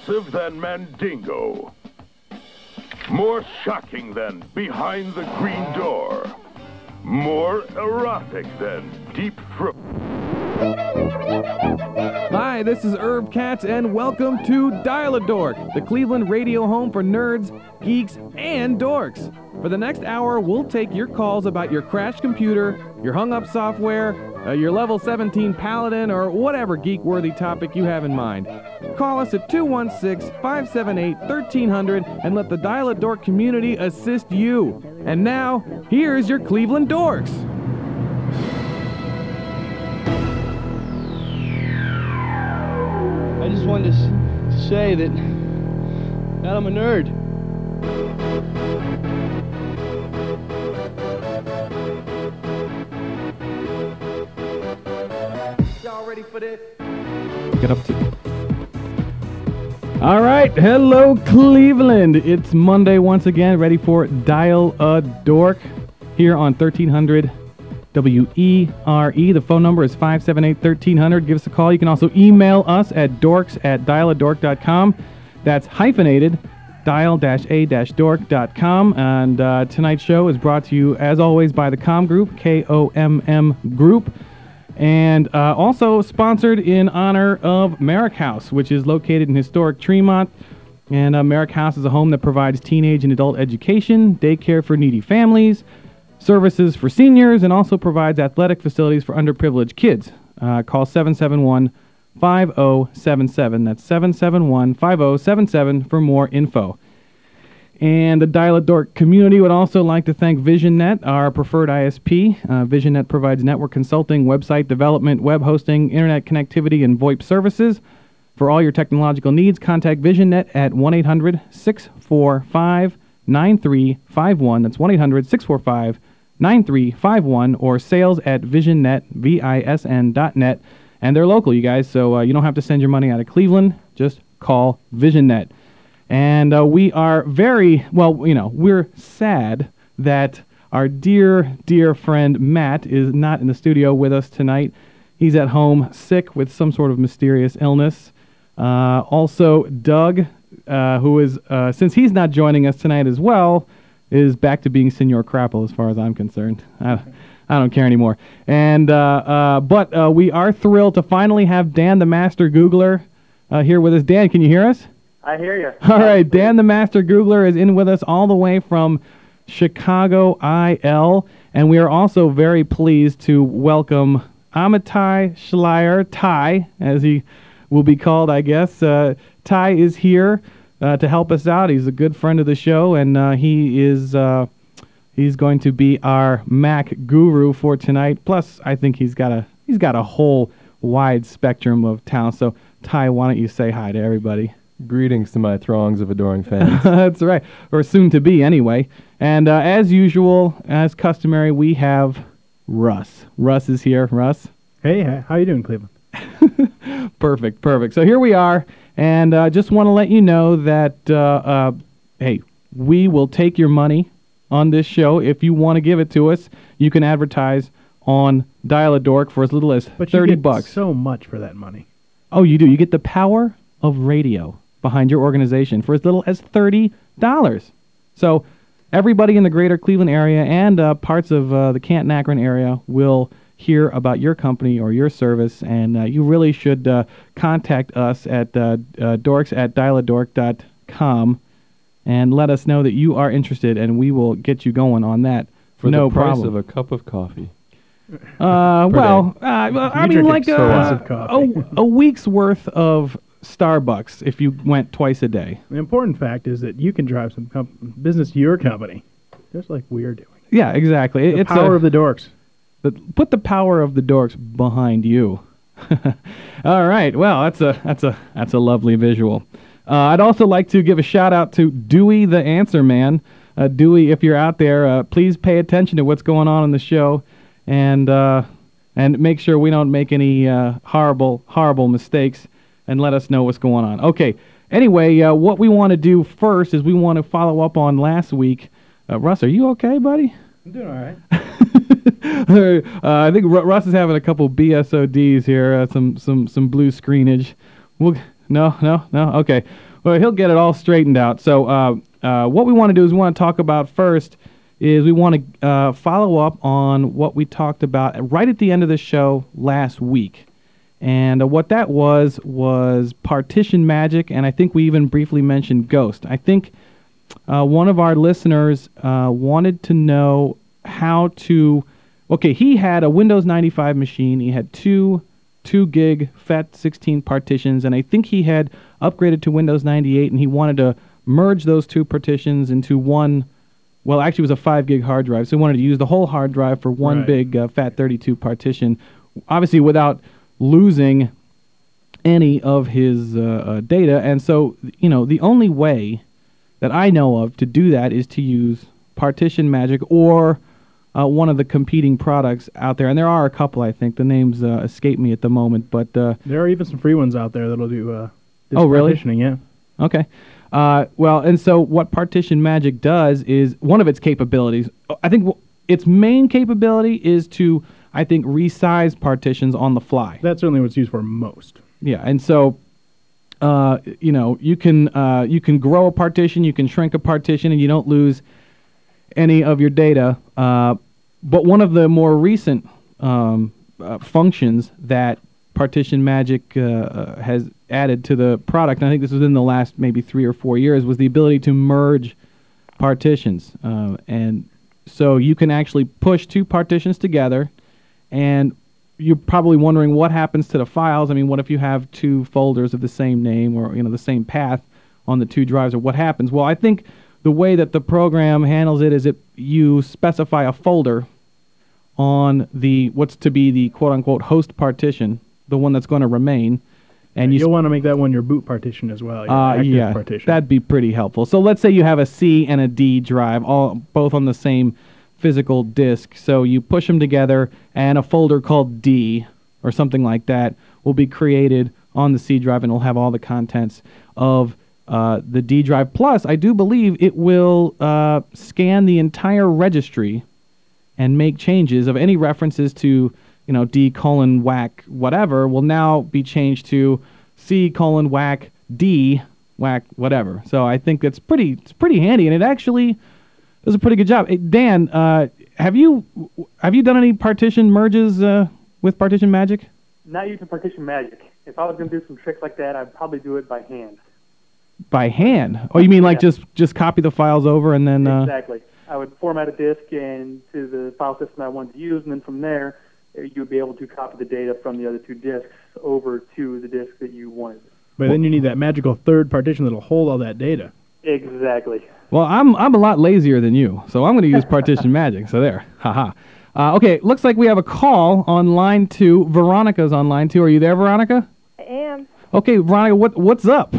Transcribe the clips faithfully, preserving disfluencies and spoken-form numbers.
aggressive than Mandingo. More shocking than Behind the Green Door. More erotic than Deep Throat. Hi, this is Herb Katz, and welcome to Dial-A-Dork, the Cleveland radio home for nerds, geeks, and dorks. For the next hour, we'll take your calls about your crashed computer, your hung-up software, uh, your level seventeen Paladin, or whatever geek-worthy topic you have in mind. Call us at two one six, five seven eight, one three zero zero and let the Dial-A-Dork community assist you. And now, here's your Cleveland Dorks. I just wanted to, s- to say that, that I'm a nerd. Y'all ready for this? Get up to... All right, hello Cleveland. It's Monday once again, ready for Dial-A-Dork here on thirteen hundred W E R E. The phone number is five seven eight, one three zero zero. Give us a call. You can also email us at dorks at dial a dork dot com. That's hyphenated, dial-a-dork dot com. And uh, tonight's show is brought to you, as always, by the Com Group, K O M M Group. And uh, also sponsored in honor of Merrick House, which is located in historic Tremont. And uh, Merrick House is a home that provides teenage and adult education, daycare for needy families, services for seniors, and also provides athletic facilities for underprivileged kids. Uh, call seven seven one, five zero seven seven. That's seven seven one, five zero seven seven for more info. And the Dial-A-Dork community would also like to thank VisionNet, our preferred I S P. Uh, VisionNet provides network consulting, website development, web hosting, internet connectivity, and VoIP services. For all your technological needs, contact VisionNet at one eight hundred, six four five, nine three five one. That's one eight hundred, six four five, nine three five one, or sales at visionnet, V I S N dot net. And they're local, you guys, so uh, you don't have to send your money out of Cleveland. Just call VisionNet. And uh, we are very, well, you know, we're sad that our dear, dear friend Matt is not in the studio with us tonight. He's at home sick with some sort of mysterious illness. Uh, also, Doug, uh, who is, uh, since he's not joining us tonight as well, is back to being Senor Crapple as far as I'm concerned. I, I don't care anymore. And uh, uh, But uh, we are thrilled to finally have Dan the Master Googler uh, here with us. Dan, can you hear us? I hear you. All right, Dan the Master Googler is in with us all the way from Chicago I L, and we are also very pleased to welcome Amitai Schleier, Ty, as he will be called, I guess. Uh, Ty is here uh, to help us out. He's a good friend of the show, and uh, he is uh, he's going to be our Mac guru for tonight. Plus, I think he's got a he's got a whole wide spectrum of talent. So, Ty, why don't you say hi to everybody? Greetings to my throngs of adoring fans. That's right, or soon to be anyway. And uh, as usual, as customary, we have Russ. Russ is here. Russ? Hey, how you doing, Cleveland? Perfect, perfect. So here we are, and I uh, just want to let you know that, uh, uh, hey, we will take your money on this show. If you want to give it to us, you can advertise on Dial-A-Dork for as little as but thirty you get bucks. So much for that money. Oh, you do. You get the power of radio behind your organization for as little as thirty dollars. So everybody in the greater Cleveland area and uh, parts of uh, the Canton-Akron area will hear about your company or your service, and uh, you really should uh, contact us at uh, uh, dorks at dial a dork dot com and let us know that you are interested, and we will get you going on that. For no the price problem. of a cup of coffee. Uh, well, uh, well, I mean, like expensive a, coffee. a, a week's worth of Starbucks if you went twice a day. The important fact is that you can drive some com- business to your company, just like we are doing. Yeah, exactly. The it's power a, of the dorks. the, put the power of the dorks behind you. All right. Well, that's a that's a that's a lovely visual. Uh, I'd also like to give a shout out to Dewey the Answer Man. Uh, Dewey, if you're out there, uh, please pay attention to what's going on in the show, and uh, and make sure we don't make any uh, horrible horrible mistakes, and let us know what's going on. Okay. Anyway, uh, what we want to do first is we want to follow up on last week. Uh, Russ, are you okay, buddy? I'm doing all right. uh, I think R- Russ is having a couple B S O Ds here, uh, some some some blue screenage. We'll, no, no, no. Okay. Well, he'll get it all straightened out. So uh, uh, what we want to do is we want to talk about first is we want to uh, follow up on what we talked about right at the end of the show last week. And uh, what that was was partition magic, and I think we even briefly mentioned Ghost. I think uh, one of our listeners uh, wanted to know how to... Okay, he had a Windows ninety-five machine. He had two two gig F A T sixteen partitions, and I think he had upgraded to Windows ninety-eight, and he wanted to merge those two partitions into one... Well, actually, it was a five gig hard drive, so he wanted to use the whole hard drive for one Right. big uh, F A T thirty-two partition, obviously without losing any of his uh, uh, data. And so, you know, the only way that I know of to do that is to use Partition Magic or uh, one of the competing products out there. And there are a couple, I think. The names uh, escape me at the moment, but... Uh, There are even some free ones out there that'll do uh, disk Oh, really? partitioning, yeah. Okay. Uh, well, and so what Partition Magic does is one of its capabilities, I think w- its main capability is to, I think, resize partitions on the fly. That's certainly what it's used for most. Yeah, and so, uh, you know, you can uh, you can grow a partition, you can shrink a partition, and you don't lose any of your data. Uh, but one of the more recent um, uh, functions that Partition Magic uh, uh, has added to the product, and I think this was in the last maybe three or four years, was the ability to merge partitions. Uh, and so you can actually push two partitions together, and you're probably wondering what happens to the files. I mean, what if you have two folders of the same name or, you know, the same path on the two drives, or what happens? Well, I think the way that the program handles it is it you specify a folder on the what's to be the quote-unquote host partition, the one that's going to remain, and you You'll want to make that one your boot partition as well, your uh, active yeah, partition. that'd be pretty helpful. So let's say you have a C and a D drive, all both on the same physical disk. So you push them together, and a folder called D or something like that will be created on the C drive, and it'll have all the contents of uh, the D drive. Plus, I do believe it will uh, scan the entire registry and make changes of any references to, you know, D colon whack whatever will now be changed to C colon whack D whack whatever. So I think it's pretty it's pretty handy, and it actually does a pretty good job. Hey, Dan, uh, have you have you done any partition merges uh, with Partition Magic? Not using Partition Magic. If I was going to do some tricks like that, I'd probably do it by hand. By hand? Oh, you mean like Yeah. just just copy the files over and then? Uh, Exactly. I would format a disk into the file system I wanted to use, and then from there, uh, you would be able to copy the data from the other two disks over to the disk that you wanted. But then you need that magical third partition that'll hold all that data. Exactly. Well, I'm I'm a lot lazier than you, so I'm going to use Partition Magic. So there, haha. Uh, okay, looks like we have a call on line two. Veronica's on line two. Are you there, Veronica? I am. Okay, Veronica, what what's up?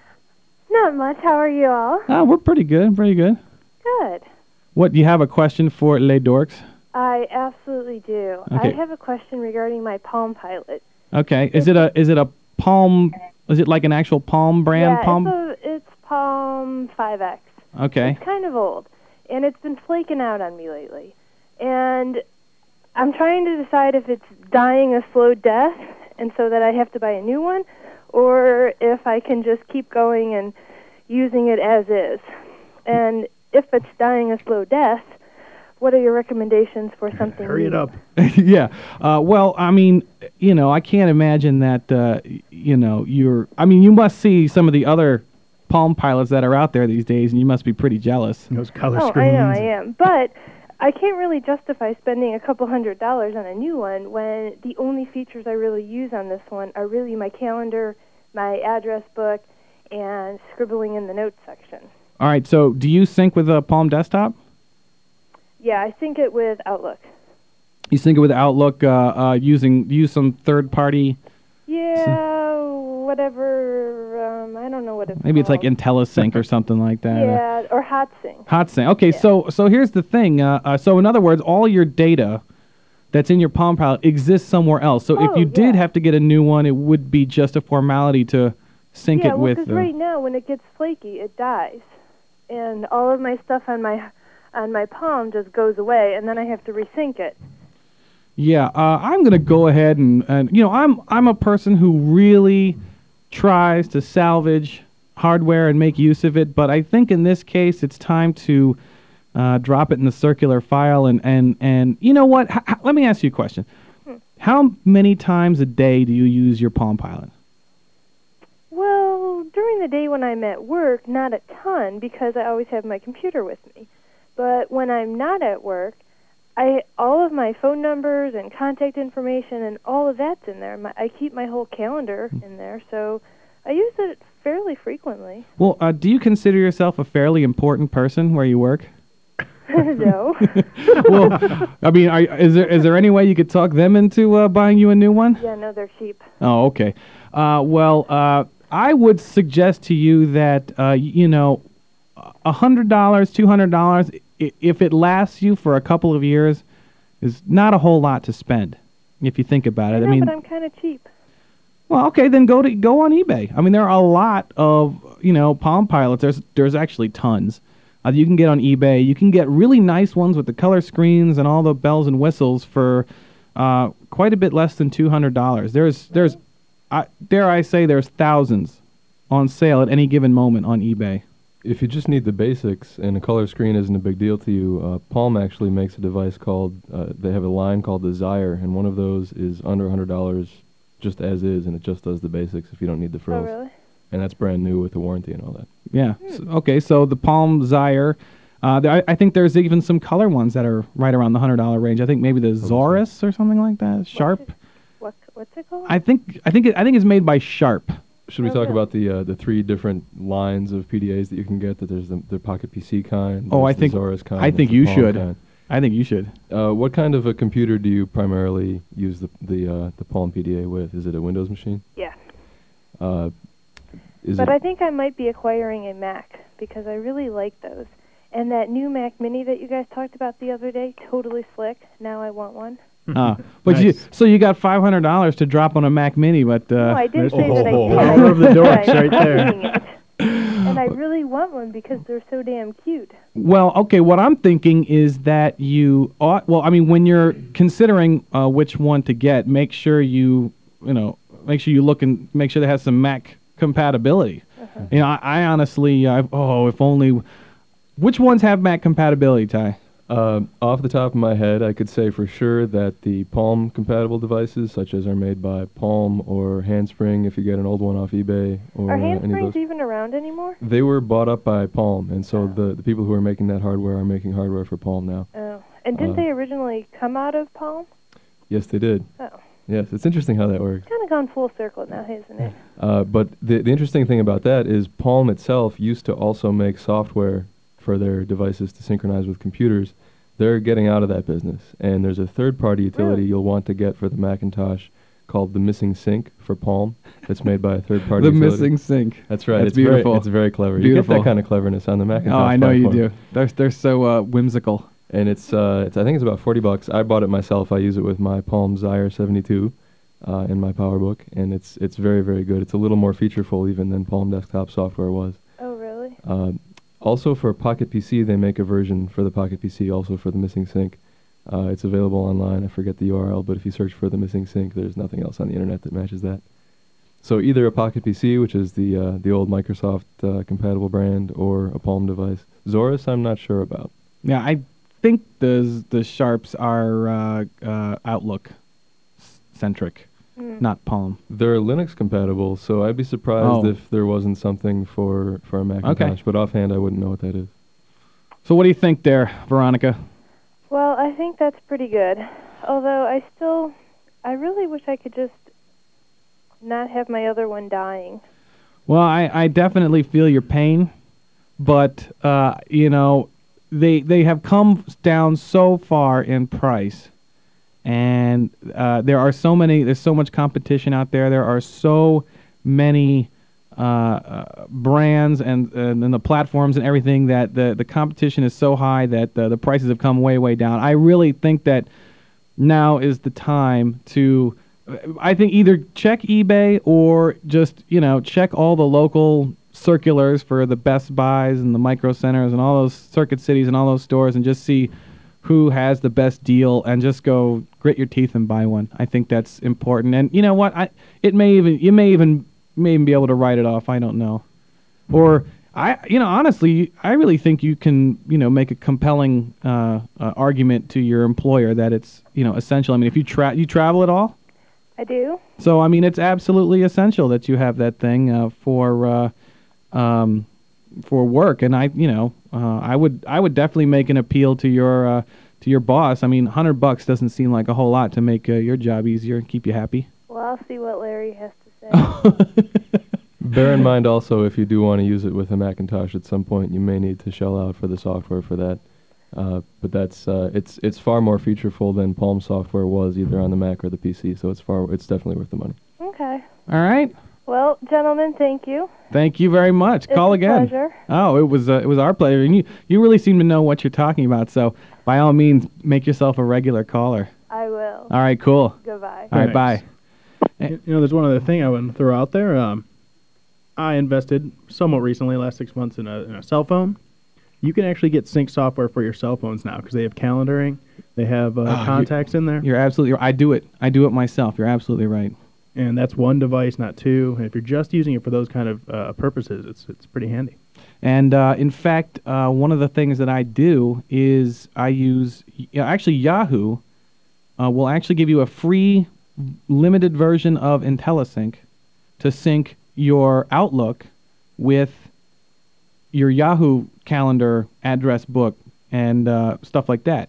Not much. How are you all? Uh, we're pretty good, pretty good. Good. What, do you have a question for Les Dorks? I absolutely do. Okay. I have a question regarding my Palm Pilot. Okay, is it a is it a Palm? Is it like an actual Palm brand? yeah, Palm. It's, a, it's Palm five X. Okay. It's kind of old, and it's been flaking out on me lately. And I'm trying to decide if it's dying a slow death, and so that I have to buy a new one, or if I can just keep going and using it as is. And if it's dying a slow death, what are your recommendations for something Hurry it new? up. yeah. Uh, well, I mean, you know, I can't imagine that. Uh, y- you know, you're. I mean, you must see some of the other Palm Pilots that are out there these days, and you must be pretty jealous. Those color Oh, screens. I know, I am. But I can't really justify spending a couple hundred dollars on a new one when the only features I really use on this one are really my calendar, my address book, and scribbling in the notes section. All right. So, do you sync with a Palm Desktop? Yeah, I sync it with Outlook. You sync it with Outlook uh, uh, using use some third party. Yeah, whatever. Um, I don't know what it's Maybe it's like called. IntelliSync or something like that. Uh, Yeah, or HotSync. HotSync. Okay, Yeah. so so here's the thing. Uh, uh, so in other words, all your data that's in your Palm Pilot exists somewhere else. So if Oh, you did yeah. have to get a new one, it would be just a formality to sync yeah, it well, with. because Uh, right now when it gets flaky, it dies, and all of my stuff on my on my Palm just goes away, and then I have to resync it. yeah, uh, I'm gonna go ahead and, and you know I'm I'm a person who really tries to salvage hardware and make use of it, but I think in this case it's time to uh, drop it in the circular file. And, and, and you know what? H- h- let me ask you a question. Hmm. How many times a day do you use your Palm Pilot? Well, during the day when I'm at work, not a ton because I always have my computer with me. But when I'm not at work, I all of my phone numbers and contact information and all of that's in there. My, I keep my whole calendar in there, so I use it fairly frequently. Well, uh, do you consider yourself a fairly important person where you work? No. Well, I mean, are, is there is there any way you could talk them into uh, buying you a new one? Yeah, no, they're cheap. Oh, okay. Uh, well, uh, I would suggest to you that uh, y- you know, a hundred dollars, two hundred dollars, I- if it lasts you for a couple of years, is not a whole lot to spend. If you think about it, I know, I mean, but I'm kind of cheap. well, okay, then go to go on eBay. I mean, there are a lot of you know Palm Pilots. There's there's actually tons. Uh, you can get on eBay. You can get really nice ones with the color screens and all the bells and whistles for uh, quite a bit less than two hundred dollars. There's there's, I, dare I say, there's thousands on sale at any given moment on eBay. If you just need the basics and a color screen isn't a big deal to you, uh, Palm actually makes a device called, uh, they have a line called the Zyre, and one of those is under one hundred dollars just as is, and it just does the basics if you don't need the Oh, frills. really? And that's brand new with the warranty and all that. Yeah. So, okay, so the Palm Zyre. Uh, there, I, I think there's even some color ones that are right around the one hundred dollars range. I think maybe the Zorus or something like that. Sharp. What, what's it called? I think I think it, I think it's made by Sharp. Should we Oh, talk good. about the uh, the three different lines of P D As that you can get? That there's the, the Pocket P C kind. Oh, I there's the think Zorus kind, I there's think the you Palm should. kind. I think you should. Uh, what kind of a computer do you primarily use the the uh, the Palm P D A with? Is it a Windows machine? Yeah. Uh, is But it I think I might be acquiring a Mac because I really like those. And that new Mac Mini that you guys talked about the other day, totally slick. Now I want one. Uh, but you, Nice. so you got five hundred dollars to drop on a Mac Mini, but uh, no, I didn't there's say that I the did. power I of the just said dorks I'm right there. using it. And I really want one because they're so damn cute. well, okay. What I'm thinking is that you ought. Well, I mean, when you're considering uh, which one to get, make sure you, you know, make sure you look and make sure they have some Mac compatibility. Uh-huh. You know, I, I honestly, I, oh, if only. Which ones have Mac compatibility, Ty? Uh, off the top of my head, I could say for sure that the Palm compatible devices, such as are made by Palm or Handspring, if you get an old one off eBay or Are uh, any handsprings of those, even around anymore? they were bought up by Palm, and so the the people who are making that hardware are making hardware for Palm now. Oh. And didn't Uh, they originally come out of Palm? Yes, they did. Oh. Yes, it's interesting how that works. Kind of gone full circle now, hasn't it? Uh, but the the interesting thing about that is Palm itself used to also make software for their devices to synchronize with computers. They're getting out of that business, and there's a third-party utility Really? you'll want to get for the Macintosh called the Missing Sync for Palm. That's made by a third-party The utility. missing sync. That's right. That's it's beautiful. Very, it's very clever. You Beautiful. get that kind of cleverness on the Macintosh. Oh, I know you platform. do. They're they're so uh, whimsical. And it's uh, it's I think it's about forty bucks. I bought it myself. I use it with my Palm Zyre seventy-two uh, in my PowerBook, and it's it's very very good. It's a little more featureful even than Palm desktop software was. Oh, really? Uh, also for Pocket P C, they make a version for the Pocket P C, also for the Missing Sync. Uh, it's available online. I forget the U R L, but if you search for the Missing Sync, there's nothing else on the internet that matches that. So either a Pocket P C, which is the uh, the old Microsoft uh, compatible brand, or a Palm device. Zorus, I'm not sure about. Yeah, I think the the Sharps are uh, uh, Outlook s- centric, Mm. not Palm. They're Linux compatible, so I'd be surprised Oh. if there wasn't something for, for a Macintosh. But offhand, I wouldn't know what that is. So what do you think there, Veronica? Well, I think that's pretty good. Although I still, I really wish I could just not have my other one dying. Well, I, I definitely feel your pain, but uh, you know, they they have come down so far in price, and uh, there are so many. There's so much competition out there. There are so many uh, uh, brands and and, and the platforms and everything that the the competition is so high that the, the prices have come way way down. I really think that now is the time to. I think either check eBay or just, you know, check all the local circulars for the Best Buys and the Micro Centers and all those Circuit Cities and all those stores and just see who has the best deal and just go grit your teeth and buy one. I think that's important. And you know what? I it may even you may even may even be able to write it off. I don't know. Or I, you know, honestly, I really think you can, you know, make a compelling uh, uh, argument to your employer that it's, you know, essential. I mean, if you tra- you travel at all, I do. so I mean, it's absolutely essential that you have that thing uh, for uh, um, for work. And I, you know, uh, I would I would definitely make an appeal to your uh, to your boss. I mean, hundred bucks doesn't seem like a whole lot to make uh, your job easier and keep you happy. Well, I'll see what Larry has to say. Bear in mind also, if you do want to use it with a Macintosh at some point, you may need to shell out for the software for that. Uh, but that's uh, it's it's far more featureful than Palm software was either on the Mac or the P C. So it's far it's definitely worth the money. Okay. All right. Well, gentlemen, thank you. Thank you very much. It's Call a again. pleasure. Oh, it was uh, it was our pleasure, and you you really seem to know what you're talking about. So by all means, make yourself a regular caller. I will. All right. Cool. Goodbye. All right. Thanks. Bye. You know, there's one other thing I want to throw out there. Um, I invested somewhat recently, last six months, in a, in a cell phone. You can actually get sync software for your cell phones now because they have calendaring, they have uh, Oh, contacts in there, You're absolutely. I do it. I do it myself. You're absolutely right. and that's one device, not two. And if you're just using it for those kind of uh, purposes, it's it's pretty handy. And uh, in fact, uh, one of the things that I do is I use yeah, actually Yahoo uh, will actually give you a free limited version of IntelliSync to sync your Outlook with your Yahoo calendar address book and uh, stuff like that.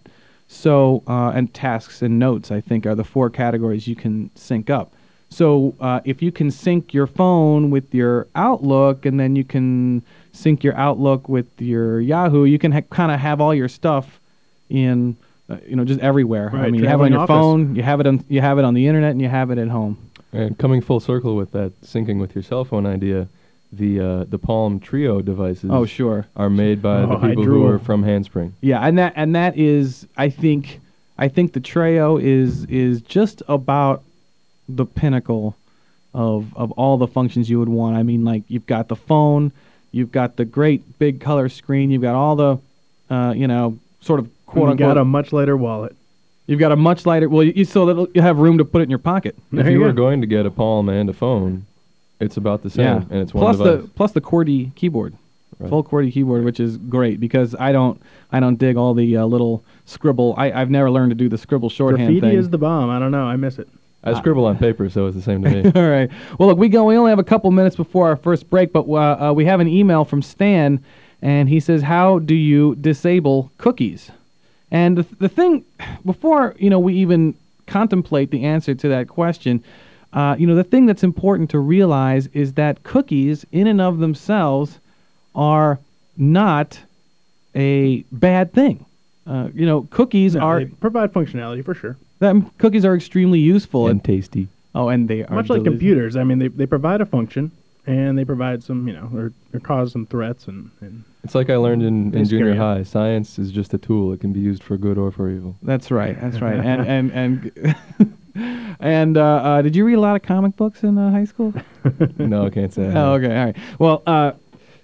So uh, and tasks and notes, I think, are the four categories you can sync up. So uh, if you can sync your phone with your Outlook, and then you can sync your Outlook with your Yahoo, you can ha- kind of have all your stuff in, uh, you know, just everywhere. I Right, mean, you have it on traveling your office. phone, you have it on, you have it on the internet, and you have it at home. And coming full circle with that syncing with your cell phone idea, the uh, the Palm Trio devices Oh, sure. are made by Oh, the I people who drool. are from Handspring. Yeah, and that and that is, I think, I think the Treo is is just about the pinnacle of of all the functions you would want. I mean, like you've got the phone, you've got the great big color screen, you've got all the, uh, you know, sort of quote You unquote. got a much lighter wallet. You've got a much lighter. Well, you, so that you have room to put it in your pocket. There If you you were go. going to get a Palm and a phone, it's about the same, Yeah, and it's one plus device. the plus the QWERTY keyboard, Right. full QWERTY keyboard, which is great because I don't I don't dig all the uh, little scribble. I I've never learned to do the scribble shorthand Graffiti thing. is the bomb. I don't know. I miss it. I scribble on paper, so it's the same to me. All right. Well, look, we go. We only have a couple minutes before our first break, but uh, uh, we have an email from Stan, and he says, "How do you disable cookies?" And the, the thing, before you know, we even contemplate the answer to that question, uh, you know, the thing that's important to realize is that cookies, in and of themselves, are not a bad thing. Uh, you know, cookies No, are they provide functionality for sure. them cookies are extremely useful And tasty. oh, and they are Much like delicious. computers. I mean, they they provide a function, and they provide some, you know, or, or cause some threats, and, and It's like I learned in, They in scare junior you. high. Science is just a tool. It can be used for good or for evil. That's right. That's right. And and and and uh, uh, did you read a lot of comic books in uh, high school? No, I can't say. I Oh, have. okay. All right. Well, uh,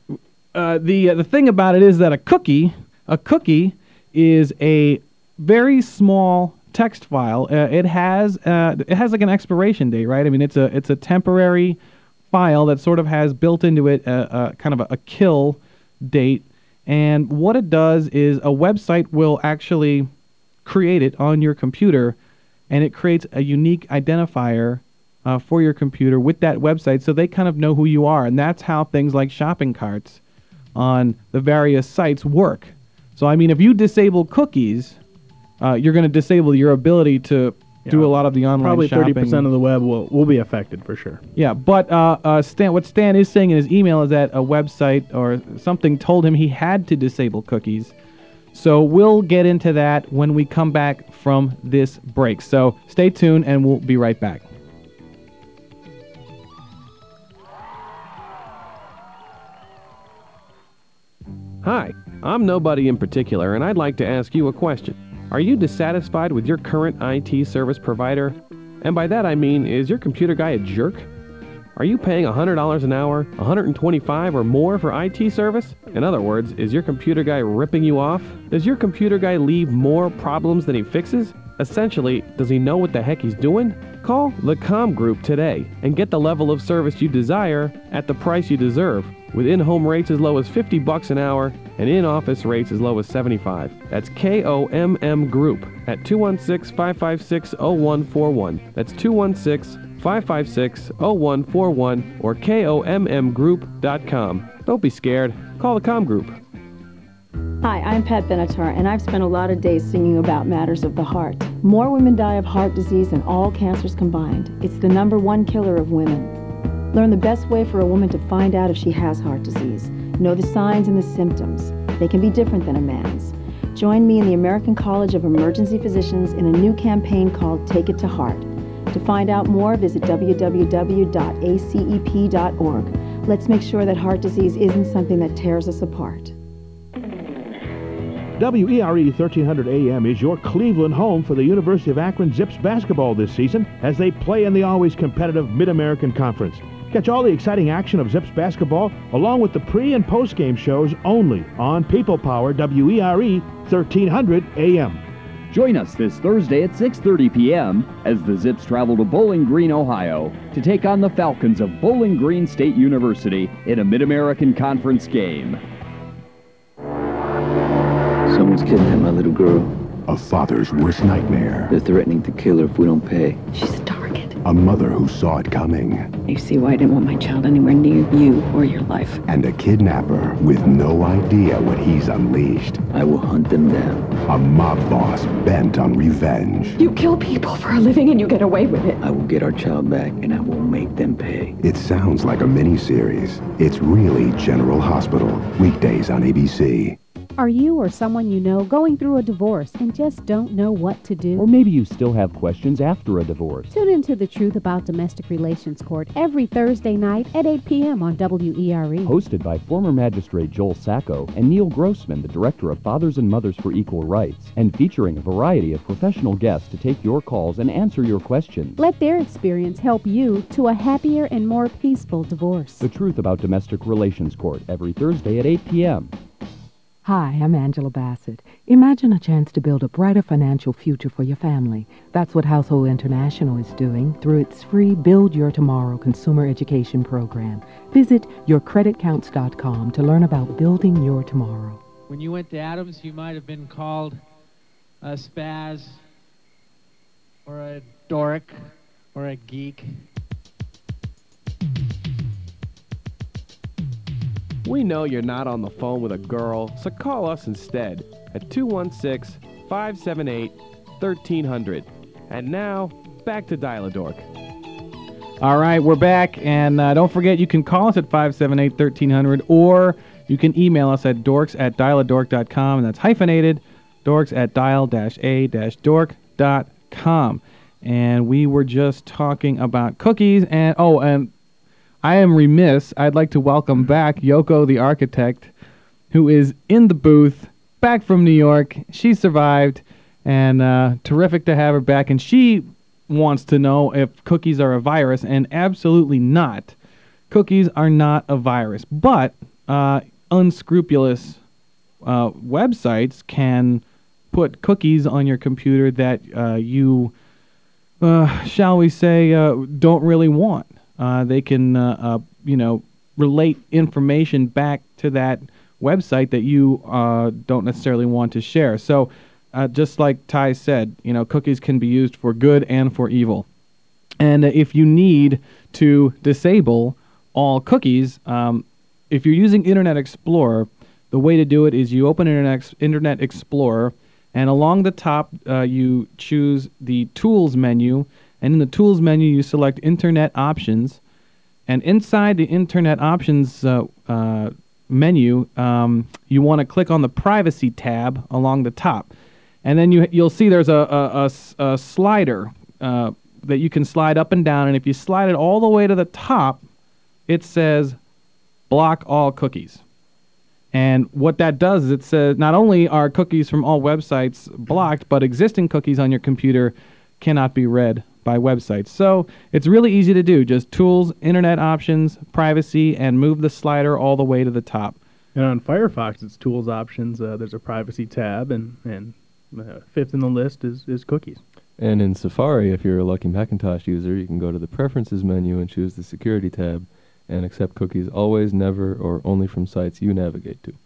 uh, the uh, the thing about it is that a cookie, a cookie, is a very small text file. Uh, it has uh, it has like an expiration date, right? I mean, it's a it's a temporary file that sort of has built into it a, a kind of a, a kill date. And what it does is a website will actually create it on your computer, and it creates a unique identifier uh, for your computer with that website, so they kind of know who you are. And that's how things like shopping carts on the various sites work. So, I mean, if you disable cookies, uh, you're going to disable your ability to do Yeah, a lot of the online probably shopping. thirty percent of the web will, will be affected for sure. Yeah, but uh, uh, Stan, what Stan is saying in his email is that a website or something told him he had to disable cookies. So we'll get into that when we come back from this break. So stay tuned, and we'll be right back. Hi, I'm nobody in particular, and I'd like to ask you a question. Are you dissatisfied with your current I T service provider? And by that I mean, is your computer guy a jerk? Are you paying one hundred dollars an hour, one hundred twenty-five dollars or more for I T service? In other words, is your computer guy ripping you off? Does your computer guy leave more problems than he fixes? Essentially, does he know what the heck he's doing? Call the Com Group today and get the level of service you desire at the price you deserve, with in-home rates as low as fifty bucks an hour and in-office rates as low as seventy-five. That's K O M M Group at two one six, five five six, zero one four one. That's two one six, five five six, zero one four one or K O M M group dot com. Don't be scared. Call the Com Group. Hi, I'm Pat Benatar, and I've spent a lot of days singing about matters of the heart. More women die of heart disease than all cancers combined. It's the number one killer of women. Learn the best way for a woman to find out if she has heart disease. Know the signs and the symptoms. They can be different than a man's. Join me in the American College of Emergency Physicians in a new campaign called Take It to Heart. To find out more, visit w w w dot a c e p dot org. Let's make sure that heart disease isn't something that tears us apart. W E R E thirteen hundred A M is your Cleveland home for the University of Akron Zips basketball this season as they play in the always competitive Mid-American Conference. Catch all the exciting action of Zips basketball along with the pre- and post-game shows only on People Power W E R E thirteen hundred A M. Join us this Thursday at six thirty p m as the Zips travel to Bowling Green, Ohio to take on the Falcons of Bowling Green State University in a Mid-American Conference game. Someone's kidnapped my little girl. A father's worst nightmare. They're threatening to kill her if we don't pay. She's a target. A mother who saw it coming. You see why I didn't want my child anywhere near you or your life. And a kidnapper with no idea what he's unleashed. I will hunt them down. A mob boss bent on revenge. You kill people for a living and you get away with it. I will get our child back and I will make them pay. It sounds like a miniseries. It's really General Hospital. Weekdays on A B C. Are you or someone you know going through a divorce and just don't know what to do? Or maybe you still have questions after a divorce. Tune into The Truth About Domestic Relations Court every Thursday night at eight p m on W E R E. Hosted by former Magistrate Joel Sacco and Neil Grossman, the Director of Fathers and Mothers for Equal Rights, and featuring a variety of professional guests to take your calls and answer your questions. Let their experience help you to a happier and more peaceful divorce. The Truth About Domestic Relations Court every Thursday at eight p m Hi, I'm Angela Bassett. Imagine a chance to build a brighter financial future for your family. That's what Household International is doing through its free Build Your Tomorrow consumer education program. Visit your credit counts dot com to learn about building your tomorrow. When you went to Adams, you might have been called a spaz, or a dork, or a geek. We know you're not on the phone with a girl, so call us instead at two one six, five seven eight, one three zero zero. And now, back to Dial-A-Dork. All right, we're back, and uh, don't forget you can call us at five seven eight, one three zero zero, or you can email us at dorks at dial a dork dot com, and that's hyphenated, dorks at dial a dork dot com. And we were just talking about cookies, and oh, and I am remiss. I'd like to welcome back Yoko the architect, who is in the booth, back from New York. She survived, and uh, terrific to have her back. And she wants to know if cookies are a virus, and absolutely not. Cookies are not a virus, but uh, unscrupulous uh, websites can put cookies on your computer that uh, you, uh, shall we say, uh, don't really want. Uh, they can, uh, uh, you know, relate information back to that website that you uh, don't necessarily want to share. So, uh, just like Ty said, you know, cookies can be used for good and for evil. And uh, if you need to disable all cookies, um, if you're using Internet Explorer, the way to do it is you open Internet, Internet Explorer, and along the top, uh, you choose the Tools menu. And in the Tools menu, you select Internet Options. And inside the Internet Options uh, uh, menu, um, you want to click on the Privacy tab along the top. And then you, you'll see there's a, a, a, a slider uh, that you can slide up and down. And if you slide it all the way to the top, it says Block All Cookies. And what that does is it says not only are cookies from all websites blocked, but existing cookies on your computer cannot be read by websites. So it's really easy to do. Just Tools, Internet Options, Privacy, and move the slider all the way to the top. And on Firefox, it's Tools Options. Uh, there's a Privacy tab, and, and uh, fifth in the list is, is cookies. And in Safari, if you're a Lucky Macintosh user, you can go to the Preferences menu and choose the Security tab and accept cookies always, never, or only from sites you navigate to.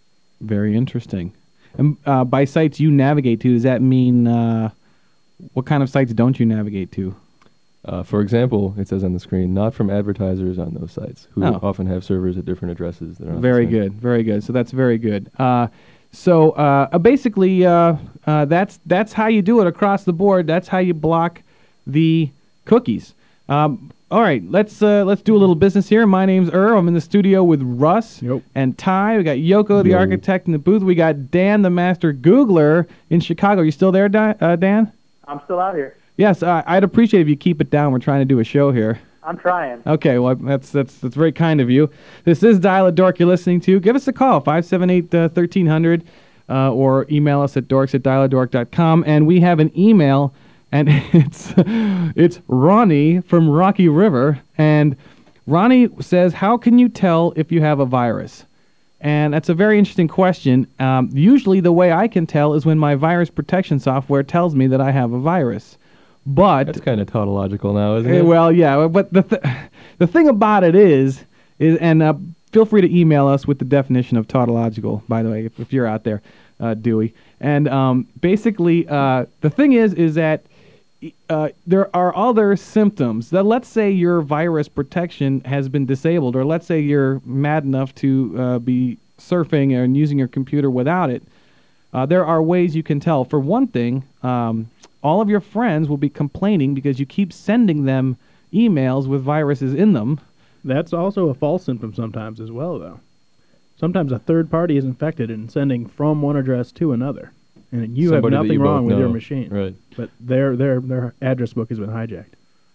Very interesting. And uh, by sites you navigate to, does that mean uh, what kind of sites don't you navigate to? Uh, for example, it says on the screen, not from advertisers on those sites, who Oh. often have servers at different addresses. That are not the Very same. good, very good. So that's very good. Uh, so uh, uh, basically, uh, uh, that's that's how you do it across the board. That's how you block the cookies. Um, all right, let's uh, let's do a little business here. My name's Earl. I'm in the studio with Russ and Ty. We got Yoko, the Yo. architect, in the booth. We got Dan, the master Googler, in Chicago. You still there, Di- uh, Dan? I'm still out here. Yes, uh, I'd appreciate if you keep it down. We're trying to do a show here. I'm trying. Okay, well, that's that's that's very kind of you. This is Dial a Dork you're listening to. Give us a call, five seven eight, thirteen hundred, uh, or email us at dorks at dial a dork dot com. And we have an email, and it's it's Ronnie from Rocky River. And Ronnie says, how can you tell if you have a virus? And that's a very interesting question. Um, usually the way I can tell is when my virus protection software tells me that I have a virus. But That's kind of tautological now, isn't Eh, it? Well, yeah, but the th- the thing about it is, is and uh, feel free to email us with the definition of tautological, by the way, if, if you're out there, uh, Dewey. And um, basically, uh, the thing is, is that uh, there are other symptoms. That let's say your virus protection has been disabled, or let's say you're mad enough to uh, be surfing and using your computer without it. Uh, there are ways you can tell. For one thing, um, all of your friends will be complaining because you keep sending them emails with viruses in them. That's also a false symptom sometimes as well, though. Sometimes a third party is infected and sending from one address to another, and you Somebody that have nothing you wrong both with your know. machine. Right. But their their their address book has been hijacked.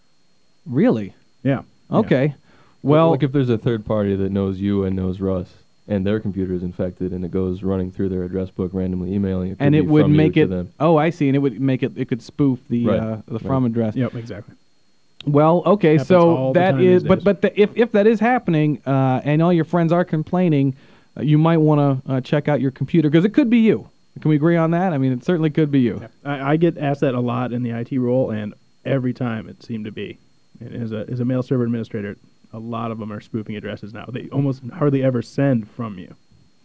Really? Yeah. Okay. Well, Well, like if there's a third party that knows you and knows Russ, and their computer is infected, and it goes running through their address book, randomly emailing it, could and be it would from you make to it. them. Oh, I see. And it would make it. It could spoof the Right. uh, the Right. from address. Yep, exactly. Well, okay, Happens so all the that time is, these but days. but the, if if that is happening, uh, and all your friends are complaining, uh, you might want to uh, check out your computer because it could be you. Can we agree on that? I mean, it certainly could be you. I, I get asked that a lot in the I T role, and every time it seemed to be. And as a as a mail server administrator, a lot of them are spoofing addresses now. They almost hardly ever send from you.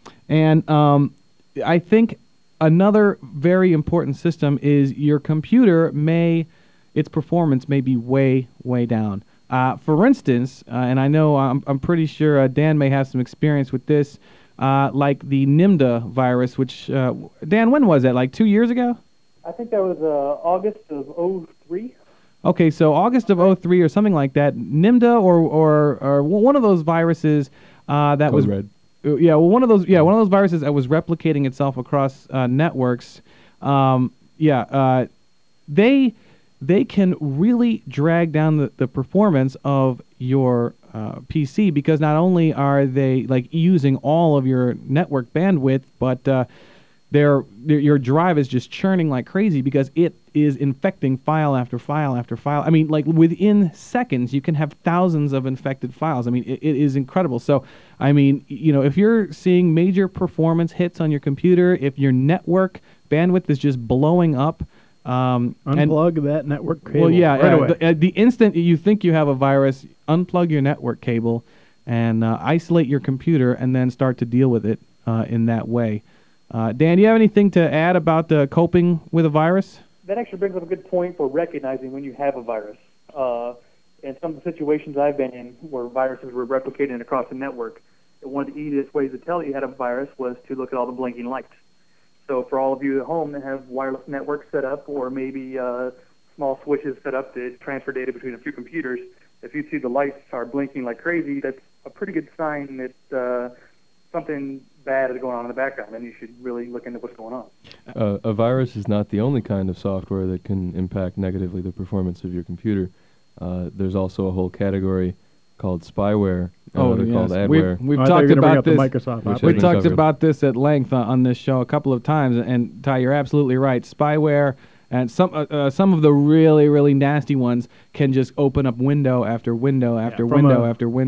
And um, I think another very important system is your computer may, its performance may be way, way down. Uh, for instance, uh, and I know I'm, I'm pretty sure uh, Dan may have some experience with this, uh, like the NIMDA virus, which, uh, Dan, when was that? Like two years ago? I think that was uh, August of oh three. Okay, so August of oh three or something like that, NIMDA or or, or one of those viruses uh, that Code was Red. Uh, yeah, well, one of those yeah one of those viruses that was replicating itself across uh, networks. Um, yeah, uh, they they can really drag down the, the performance of your uh, P C because not only are they like using all of your network bandwidth, but uh, Their, their your drive is just churning like crazy because it is infecting file after file after file. I mean, like within seconds, you can have thousands of infected files. I mean, it, it is incredible. So, I mean, you know, if you're seeing major performance hits on your computer, if your network bandwidth is just blowing up, um, Unplug and, that network cable. well, yeah, right uh, away. the, uh, the instant you think you have a virus, unplug your network cable and uh, isolate your computer, and then start to deal with it uh, in that way. Uh, Dan, do you have anything to add about uh, coping with a virus? That actually brings up a good point for recognizing when you have a virus. Uh, in some of the situations I've been in where viruses were replicating across the network, one of the easiest ways to tell you had a virus was to look at all the blinking lights. So for all of you at home that have wireless networks set up or maybe uh, small switches set up to transfer data between a few computers, if you see the lights are blinking like crazy, that's a pretty good sign that uh, something bad is going on in the background, and you should really look into what's going on. Uh, a virus is not the only kind of software that can impact negatively the performance of your computer. Uh, there's also a whole category called spyware, Oh, another called yes. adware. We've, we've Oh, I thought you talked were gonna bring about up the this. Microsoft Which We has been talked covered. about this at length uh, on this show a couple of times. And Ty, you're absolutely right. Spyware and some uh, uh, some of the really really nasty ones can just open up window after window after from window a- after window.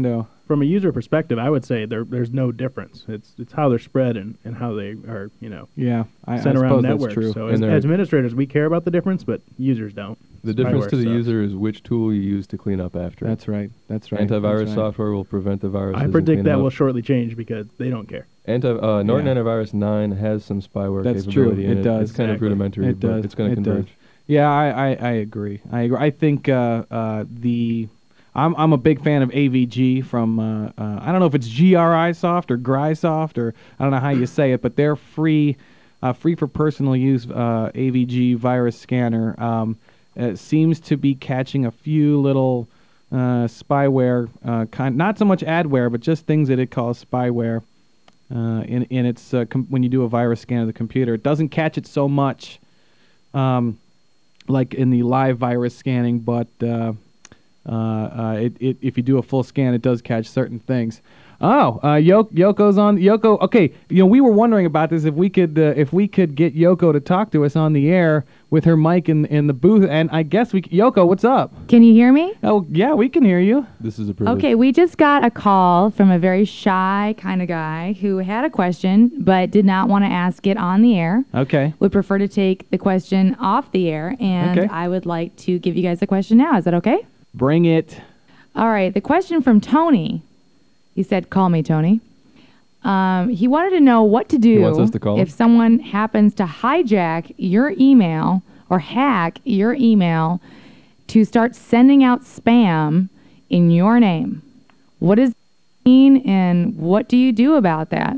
from a user perspective, I would say there there's no difference. It's it's how they're spread and, and how they are, you know, yeah, I, sent I around suppose that's networks. true. So And as, they're- as administrators, we care about the difference, but users don't. The difference Spyware to the sucks. user is which tool you use to clean up after. That's right. That's right. Antivirus That's right. software will prevent the viruses. I and predict clean that them will up. shortly change because they don't care. Anti uh, Norton Yeah. Antivirus nine has some spyware That's true. capability in It it. does. It's kind of Exactly. rudimentary, It but does. it's going to It does. converge. Yeah, I, I, I agree. I agree. I think uh, uh, the I'm I'm a big fan of A V G from uh, uh, I don't know if it's G R I Soft or Grysoft or I don't know how you say it, but they're free, uh, free for personal use. Uh, A V G virus scanner um, it seems to be catching a few little uh, spyware, uh, kind not so much adware, but just things that it calls spyware. Uh, in in its uh, com- when you do a virus scan of the computer, it doesn't catch it so much. Um, like in the live virus scanning, but uh, uh, uh, it, it, if you do a full scan, it does catch certain things. Oh, uh, Yo- Yoko's on. Yoko, okay, you know we were wondering about this if we could uh, if we could get Yoko to talk to us on the air with her mic in in the booth, and I guess we c- Yoko, what's up? Can you hear me? Oh yeah, we can hear you. This is a privilege. Okay, we just got a call from a very shy kind of guy who had a question but did not want to ask it on the air. Okay. Would prefer to take the question off the air, and Okay. I would like to give you guys the question now. Is that okay? Bring it. All right, the question from Tony. He said, call me, Tony. Um, he wanted to know what to do wants us to call him? if someone happens to hijack your email or hack your email to start sending out spam in your name. What does that mean, and what do you do about that?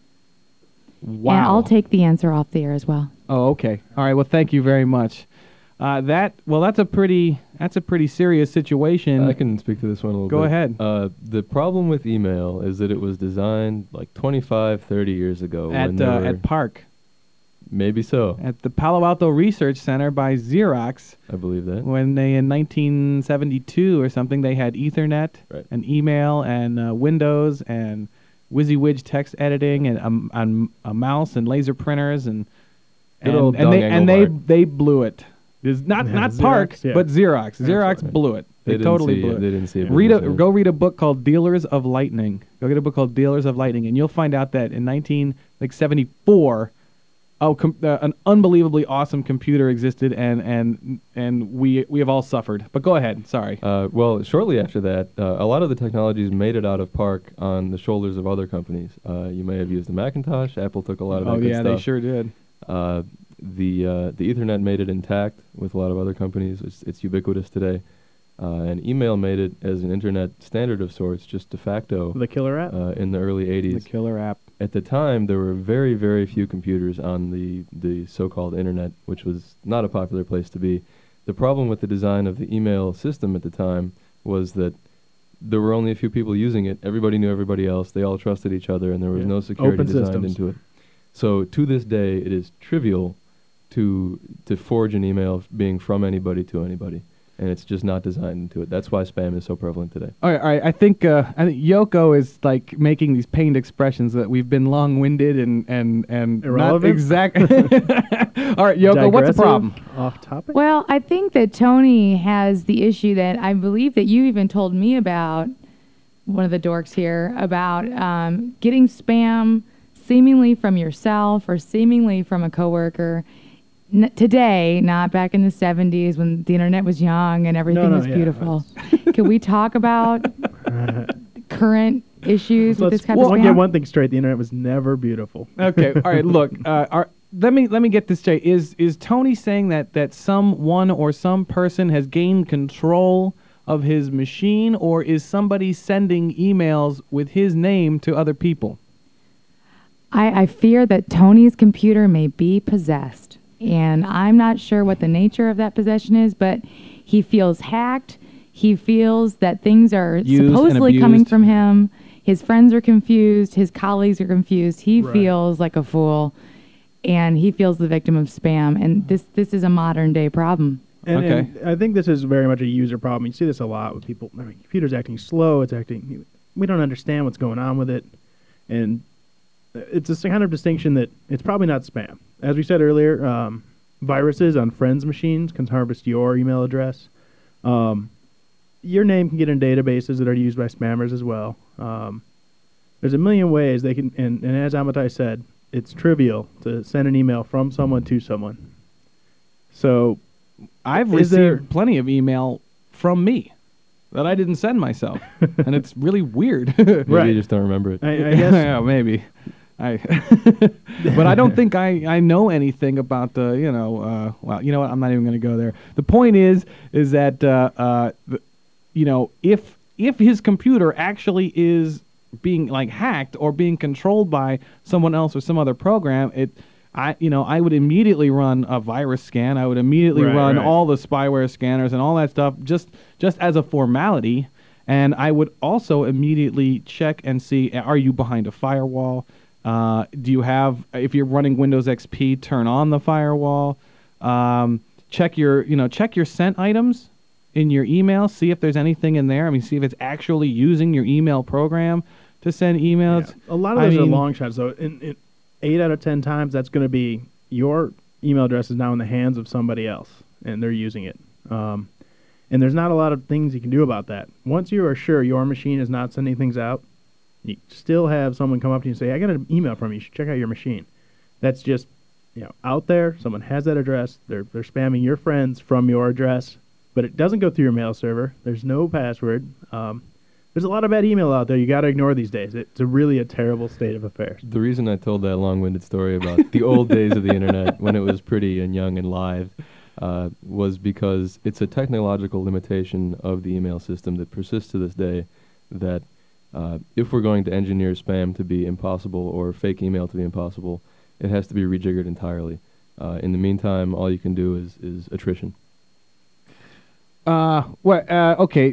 Wow. And I'll take the answer off the air as well. Oh, okay. All right. Well, thank you very much. Uh, that well, that's a pretty that's a pretty serious situation. I can speak to this one a little Go bit. ahead. Uh, the problem with email is that it was designed like twenty-five, thirty years ago. at when there uh, were- at Park Maybe so. at the Palo Alto Research Center by Xerox. I believe that. When they in nineteen seventy-two or something, they had Ethernet Right. and email and uh, Windows and WYSIWYG text editing and um, and a mouse and laser printers and Good and, old and Dong they and they Engelbart. they blew it. It's not Yeah, not Xerox, Park, yeah. but Xerox. Xerox Absolutely. blew it. They, They didn't totally see blew it. it. They didn't see it Read a business. go read a book called Dealers of Lightning. Go get a book called Dealers of Lightning, and you'll find out that in nineteen like seventy-four, oh, com- uh, an unbelievably awesome computer existed, and and and we we have all suffered. But go ahead. Sorry. Uh, well, shortly after that, uh, a lot of the technologies made it out of Park on the shoulders of other companies. Uh, you may have used the Macintosh. Apple took a lot of that Oh good yeah, stuff. they sure did. Uh, the uh, the Ethernet made it intact with a lot of other companies. It's, it's ubiquitous today. Uh, and email made it as an internet standard of sorts, just de facto. The killer app? Uh, in the early eighties. The killer app. At the time, there were very, very few computers on the, the so-called internet, which was not a popular place to be. The problem with the design of the email system at the time was that there were only a few people using it. Everybody knew everybody else. They all trusted each other, and there was Yeah. no security Open designed systems. into it. So to this day, it is trivial to to forge an email f- being from anybody to anybody, and it's just not designed into it. That's why spam is so prevalent today. All right, all right. I think uh, I think Yoko is like making these pained expressions that we've been long-winded and and and not Irrelevant? exact. All right, Yoko, what's the Digressive? problem? Off topic? Well, I think that Tony has the issue that I believe that you even told me about, one of the dorks here, about um, getting spam seemingly from yourself or seemingly from a coworker. N- today, not back in the seventies when the internet was young and everything no, was yeah, beautiful. Can we talk about current issues with Let's this kind of one- spam? get one thing straight: the internet was never beautiful. Okay, all right. Look, uh, are, let me let me get this straight. Is is Tony saying that that someone or some person has gained control of his machine, or is somebody sending emails with his name to other people? I, I fear that Tony's computer may be possessed, and I'm not sure what the nature of that possession is, but he feels hacked. He feels that things are Used and supposedly coming abused. from him. His friends are confused. His colleagues are confused. He Right. feels like a fool, and he feels the victim of spam. And this this is a modern day problem. And, Okay. and I think this is very much a user problem. You see this a lot with people. I mean, computer's acting slow. It's acting. We don't understand what's going on with it, and it's a kind of distinction that it's probably not spam. As we said earlier, um, viruses on friends' machines can harvest your email address. Um, your name can get in databases that are used by spammers as well. Um, there's a million ways they can, and, and as Amatai said, it's trivial to send an email from someone to someone. So, I've is received there, plenty of email from me that I didn't send myself, and it's really weird. Maybe Right. you just don't remember it. I, I guess. Yeah, maybe. I, but I don't think I, I know anything about the, you know, uh, well, you know what, I'm not even going to go there. The point is, is that, uh, uh, the, you know, if if his computer actually is being like hacked or being controlled by someone else or some other program, it, I, you know, I would immediately run a virus scan. I would immediately Right, run right. all the spyware scanners and all that stuff, just just as a formality. And I would also immediately check and see, are you behind a firewall? Uh, do you have, if you're running Windows X P, turn on the firewall. Um, check your, you know, check your sent items in your email. See if there's anything in there. I mean, see if it's actually using your email program to send emails. Yeah. A lot of I those mean, are long shots, though. In, in eight out of ten times, that's going to be your email address is now in the hands of somebody else, and they're using it. Um, and there's not a lot of things you can do about that. Once you are sure your machine is not sending things out, you still have someone come up to you and say, I got an email from you. You should check out your machine. That's just, you know, out there. Someone has that address. They're, they're spamming your friends from your address, but it doesn't go through your mail server. There's no password. Um, there's a lot of bad email out there you got to ignore these days. It's a really a terrible state of affairs. The reason I told that long-winded story about the old days of the internet when it was pretty and young and live uh, was because it's a technological limitation of the email system that persists to this day, that uh, if we're going to engineer spam to be impossible or fake email to be impossible, it has to be rejiggered entirely. Uh, in the meantime, all you can do is, is attrition. Uh, what? Uh, okay.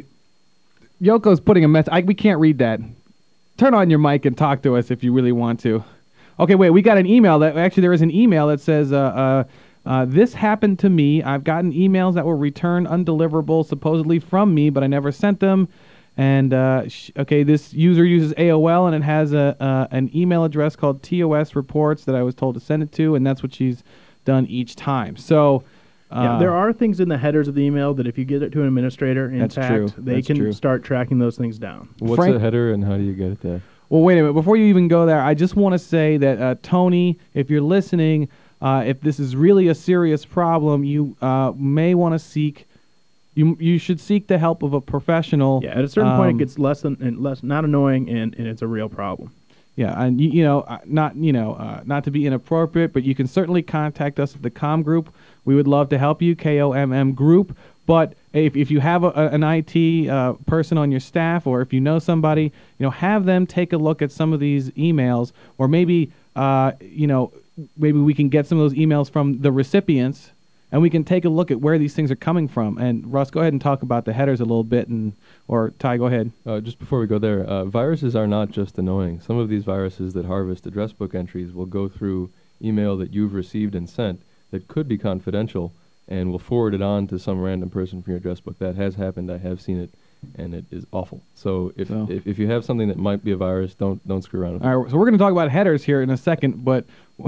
Yoko's putting a mess. I, we can't read that. Turn on your mic and talk to us if you really want to. Okay, wait. We got an email that actually there is an email that says, uh, uh, uh, "This happened to me. I've gotten emails that were returned undeliverable, supposedly from me, but I never sent them." And uh, sh- okay, this user uses A O L and it has a uh, an email address called T O S reports that I was told to send it to, and that's what she's done each time. So. Uh, Yeah, there are things in the headers of the email that if you get it to an administrator That's intact, true. they That's can true. start tracking those things down. What's Frank- a header and how do you get it there? Well, wait a minute. Before you even go there, I just want to say that, uh, Tony, if you're listening, uh, if this is really a serious problem, you uh, may want to seek, you you should seek the help of a professional. Yeah, at a certain point, um, it gets less than and less not annoying, and, and it's a real problem. Yeah, and you, you know, uh, not you know, uh, not to be inappropriate, but you can certainly contact us at the Com Group. We would love to help you, K O M M Group. But if if you have a, a, an I T uh, person on your staff, or if you know somebody, you know, have them take a look at some of these emails, or maybe uh, you know, maybe we can get some of those emails from the recipients, and we can take a look at where these things are coming from. And Russ, go ahead and talk about the headers a little bit, and or Ty, go ahead. Uh, just before we go there, uh, viruses are not just annoying. Some of these viruses that harvest address book entries will go through email that you've received and sent that could be confidential and will forward it on to some random person from your address book. That has happened. I have seen it, and it is awful. So if So. if, if you have something that might be a virus, don't don't screw around with it. All right, so we're going to talk about headers here in a second, but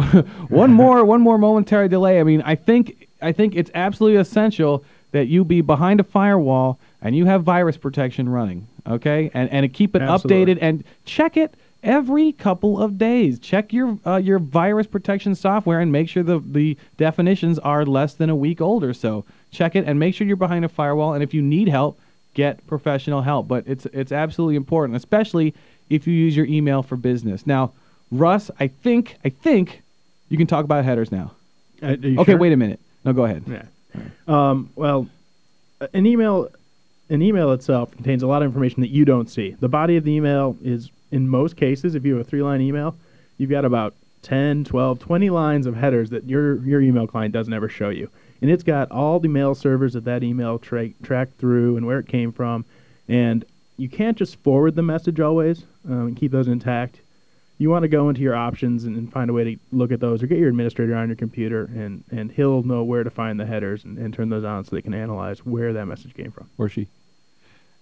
one more one more momentary delay. I mean, I think I think it's absolutely essential that you be behind a firewall and you have virus protection running, okay? And and keep it Absolutely. updated and check it every couple of days. Check your uh, your virus protection software and make sure the the definitions are less than a week old or so. Check it and make sure you're behind a firewall, and if you need help, get professional help. But it's it's absolutely important, especially if you use your email for business. Now, Russ, I think I think you can talk about headers now. Uh, are you Okay, sure? wait a minute. No, go ahead. Yeah. Um, well, uh, an email, an email itself contains a lot of information that you don't see. The body of the email is, in most cases, if you have a three-line email, you've got about ten, twelve, twenty lines of headers that your your email client doesn't ever show you. And it's got all the mail servers that that email tra- tracked through and where it came from. And you can't just forward the message always um, and keep those intact. You want to go into your options and, and find a way to look at those, or get your administrator on your computer, and, and he'll know where to find the headers and, and turn those on so they can analyze where that message came from. Or she.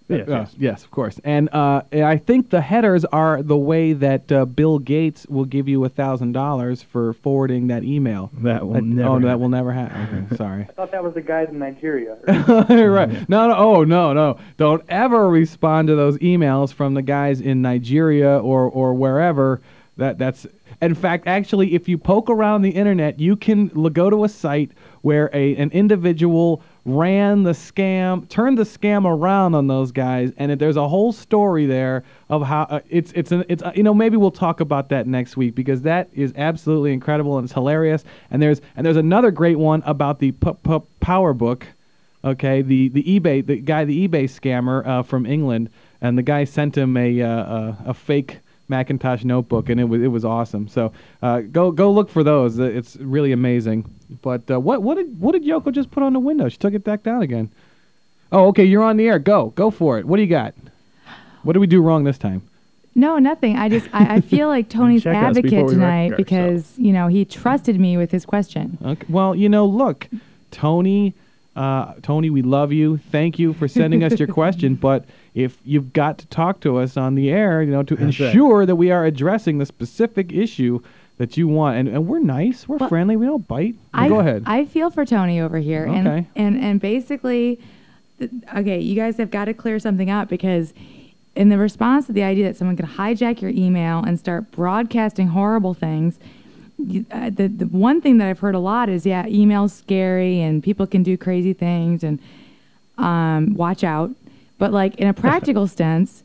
Yes, Uh, yes. yes, of course. And uh, I think the headers are the way that uh, Bill Gates will give you a thousand dollars for forwarding that email. That will Uh, never Oh, that happen. will never happen. Okay, sorry. I thought that was the guys in Nigeria. Right. No, no. Oh, no, no. Don't ever respond to those emails from the guys in Nigeria or or wherever. That that's. In fact, actually, if you poke around the internet, you can l- go to a site where a an individual ran the scam, turned the scam around on those guys, and it, there's a whole story there of how uh, it's it's an, it's uh, you know maybe we'll talk about that next week because that is absolutely incredible and it's hilarious. And there's and there's another great one about the p- p- Power Book. Okay, the the eBay the guy the eBay scammer uh, from England, and the guy sent him a uh, a, a fake Macintosh notebook, and it was it was awesome. So uh, go go look for those. Uh, It's really amazing. But uh, what what did what did Yoko just put on the window? She took it back down again. Oh, okay, you're on the air. Go go for it. What do you got? What did we do wrong this time? No, nothing. I just I, I feel like Tony's Check us before advocate we tonight wreck because you know he trusted me with his question. Okay. Well, you know, look, Tony, uh, Tony, we love you. Thank you for sending us your question. But if you've got to talk to us on the air, you know, to That's right. ensure that we are addressing the specific issue that you want, and, and we're nice, we're friendly, we don't bite. I, Go ahead. I feel for Tony over here, and Okay. and and basically, th- okay, you guys have got to clear something up because in the response to the idea that someone could hijack your email and start broadcasting horrible things, you, uh, the the one thing that I've heard a lot is yeah, email's scary and people can do crazy things and um, watch out. But like in a practical sense,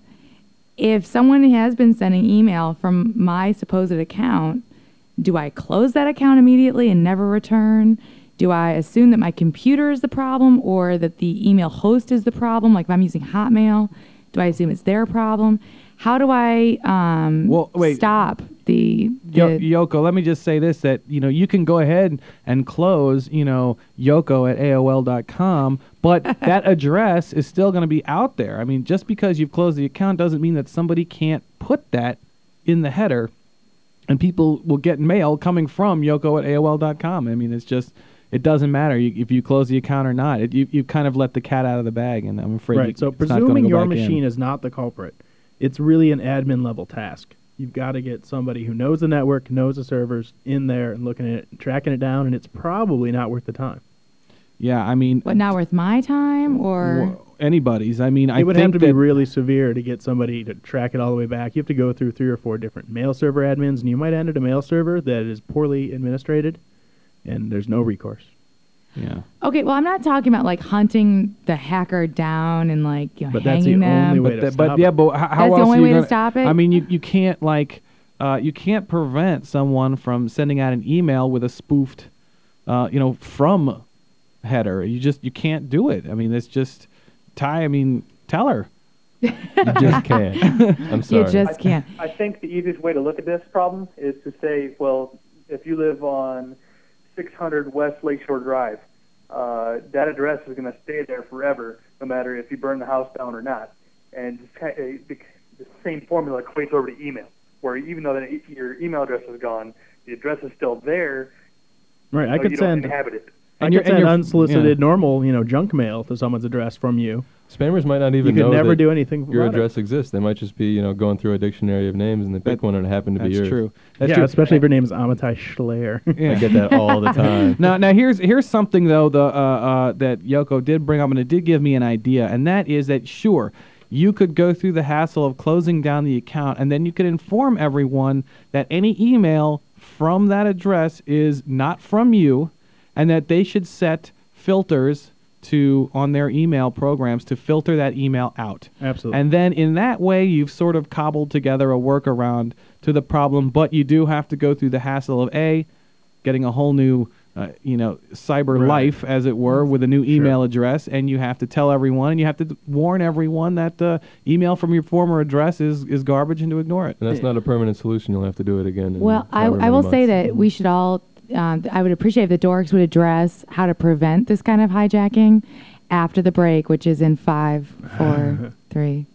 if someone has been sending email from my supposed account, do I close that account immediately and never return? Do I assume that my computer is the problem or that the email host is the problem? Like if I'm using Hotmail, do I assume it's their problem? How do I um, Well, wait. stop the, the Yo- Yoko, let me just say this, that, you know, you can go ahead and close, you know, Yoko at A O L dot com, but that address is still going to be out there. I mean, just because you've closed the account doesn't mean that somebody can't put that in the header and people will get mail coming from Yoko at A O L dot com. I mean, it's just, it doesn't matter you, if you close the account or not. It, you, you kind of let the cat out of the bag, and I'm afraid Right. you, So it's not gonna presuming go your back in. machine is not the culprit, it's really an admin level task. You've got to get somebody who knows the network, knows the servers in there and looking at it, tracking it down, and it's probably not worth the time. Yeah, I mean, what, not worth my time or? anybody's. I mean, It I would think have to be that really severe to get somebody to track it all the way back. You have to go through three or four different mail server admins, and you might enter a mail server that is poorly administrated, and there's no recourse. Yeah. Okay, well, I'm not talking about like hunting the hacker down and like you know But that's the hanging them. only way But, to that- but stop yeah, it. but how, how That's else the only are you way to gonna, stop it? I mean, you you can't like uh, you can't prevent someone from sending out an email with a spoofed, uh, you know, from header. You just you can't do it. I mean, it's just Ty. I mean, tell her. You just can't. I'm sorry. You just can't. I think the easiest way to look at this problem is to say, well, if you live on six hundred West Lakeshore Drive, uh, that address is going to stay there forever, no matter if you burn the house down or not. And just kind of, the the same formula equates over to email, where even though the, your email address is gone, the address is still there. Right, I so could you don't send inhabit it. I And could you're- and send you're- unsolicited yeah. normal, you know, junk mail to someone's address from you. Spammers might not even You could know never that do anything your about it. address exists. They might just be, you know, going through a dictionary of names and they pick one and it happened to be That's yours. true. That's yeah, true. especially if your name is Amitai Schleyer. I get that all the time. now, now here's here's something though the uh, uh, that Yoko did bring up, and it did give me an idea, and that is that sure, you could go through the hassle of closing down the account, and then you could inform everyone that any email from that address is not from you, and that they should set filters to on their email programs to filter that email out. Absolutely. And then in that way, you've sort of cobbled together a workaround to the problem, but you do have to go through the hassle of A, getting a whole new, uh, you know, cyber Right. life, as it were, with a new email address, and you have to tell everyone, and you have to d- warn everyone that uh, email from your former address is, is garbage and to ignore it. And that's not a permanent solution. You'll have to do it again. in Well, I, however I many will say months. that we should all, um, I would appreciate if the dorks would address how to prevent this kind of hijacking after the break, which is in five, four, three.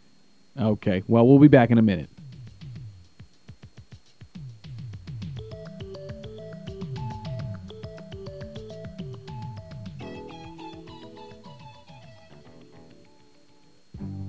Okay, well, we'll be back in a minute.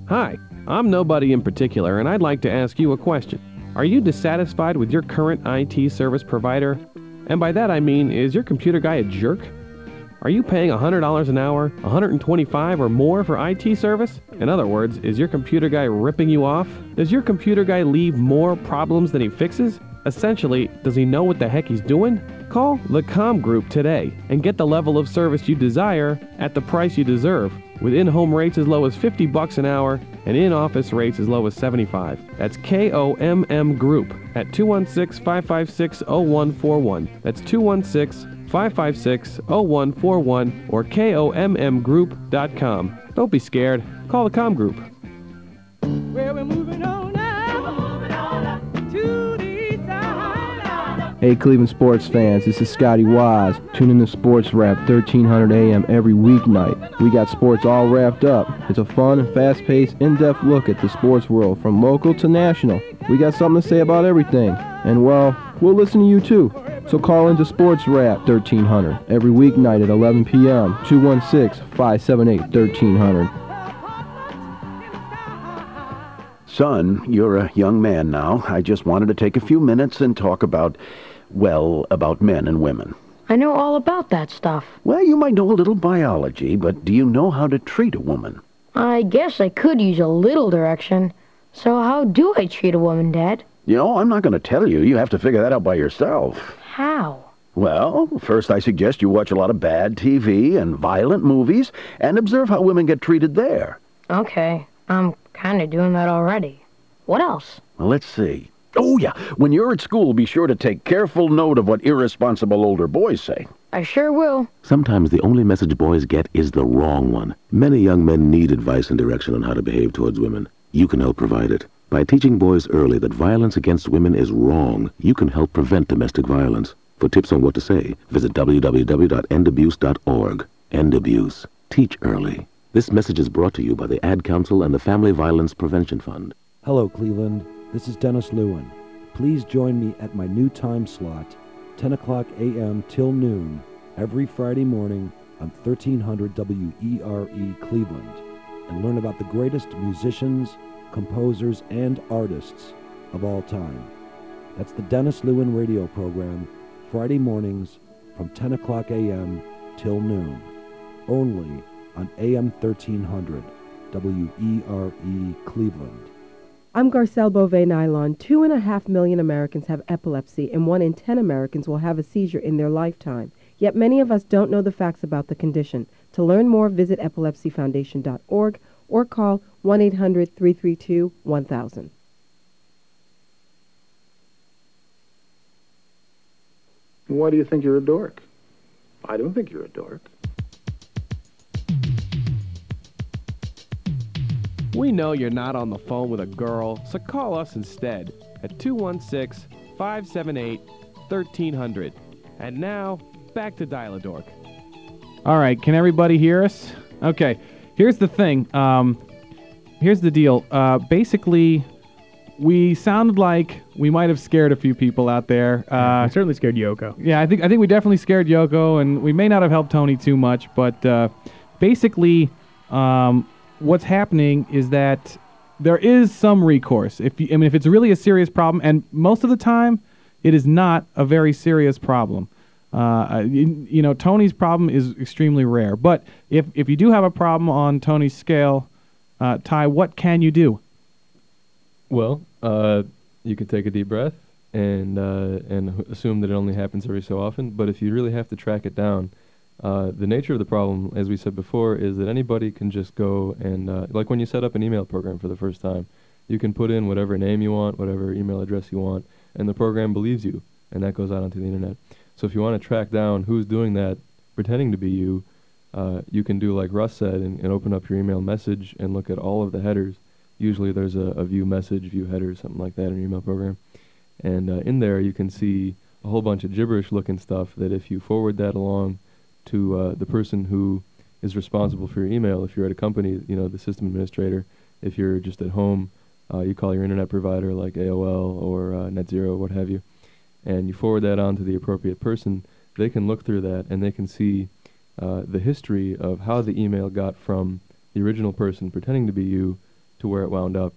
Hi, I'm nobody in particular, and I'd like to ask you a question. Are you dissatisfied with your current I T service provider? And by that I mean, is your computer guy a jerk? Are you paying one hundred dollars an hour, one hundred twenty-five dollars or more for I T service? In other words, is your computer guy ripping you off? Does your computer guy leave more problems than he fixes? Essentially, does he know what the heck he's doing? Call the Com Group today and get the level of service you desire at the price you deserve, with in-home rates as low as fifty bucks an hour and in-office rates as low as seventy-five. That's K O M M Group at two one six, five five six, zero one four one. That's two one six, five five six, zero one four one or K O M M group dot com. Don't be scared. Call the Com Group. Well, we're moving on now. We're moving on up to the side. Hey Cleveland sports fans, this is Scotty Wise. Tune in to Sports Wrap thirteen hundred A M every weeknight. We got sports all wrapped up. It's a fun and fast-paced, in-depth look at the sports world from local to national. We got something to say about everything. And well, we'll listen to you too. So call into Sports Wrap thirteen hundred every weeknight at eleven p m two one six, five seven eight, thirteen hundred. Son, you're a young man now. I just wanted to take a few minutes and talk about, well, about men and women. I know all about that stuff. Well, you might know a little biology, but do you know how to treat a woman? I guess I could use a little direction. So how do I treat a woman, Dad? You know, I'm not going to tell you. You have to figure that out by yourself. How? Well, first I suggest you watch a lot of bad T V and violent movies and observe how women get treated there. Okay, I'm kind of doing that already. What else? Well, let's see. Oh, yeah. When you're at school, be sure to take careful note of what irresponsible older boys say. I sure will. Sometimes the only message boys get is the wrong one. Many young men need advice and direction on how to behave towards women. You can help provide it. By teaching boys early that violence against women is wrong, you can help prevent domestic violence. For tips on what to say, visit w w w dot end abuse dot org. End Abuse. Teach early. This message is brought to you by the Ad Council and the Family Violence Prevention Fund. Hello, Cleveland. This is Dennis Lewin. Please join me at my new time slot, ten o'clock a m till noon, every Friday morning on thirteen hundred W E R E Cleveland, and learn about the greatest musicians, composers, and artists of all time. That's the Dennis Lewin radio program, Friday mornings from ten o'clock a m till noon, only on A M thirteen hundred W E R E Cleveland. I'm Garcelle Beauvais-Nylon. Two and a half million Americans have epilepsy, and one in ten Americans will have a seizure in their lifetime. Yet many of us don't know the facts about the condition. To learn more, visit epilepsy foundation dot org or call one eight hundred, three three two, one thousand. Why do you think you're a dork? I don't think you're a dork. We know you're not on the phone with a girl, so call us instead at two one six, five seven eight, thirteen hundred. And now, back to Dial-A-Dork. All right, can everybody hear us? Okay, here's the thing. Um, here's the deal. Uh, basically, we sounded like we might have scared a few people out there. Uh, I certainly scared Yoko. Yeah, I think I think we definitely scared Yoko, and we may not have helped Tony too much, but uh, basically, um, what's happening is that there is some recourse. If you, I mean, if it's really a serious problem, and most of the time, it is not a very serious problem. Uh, you, you know, Tony's problem is extremely rare. But if if you do have a problem on Tony's scale, uh, Ty, what can you do? Well, uh, you can take a deep breath and uh, and assume that it only happens every so often. But if you really have to track it down, uh, the nature of the problem, as we said before, is that anybody can just go and, uh, like when you set up an email program for the first time, you can put in whatever name you want, whatever email address you want, and the program believes you, and that goes out onto the internet. So if you want to track down who's doing that, pretending to be you, uh, you can do like Russ said and, and open up your email message and look at all of the headers. Usually there's a, a view message, view header, something like that in your email program. And uh, in there you can see a whole bunch of gibberish looking stuff that if you forward that along to uh, the person who is responsible for your email, if you're at a company, you know, the system administrator, if you're just at home, uh, you call your internet provider like A O L or uh, NetZero, what have you, and you forward that on to the appropriate person, they can look through that and they can see uh, the history of how the email got from the original person pretending to be you to where it wound up.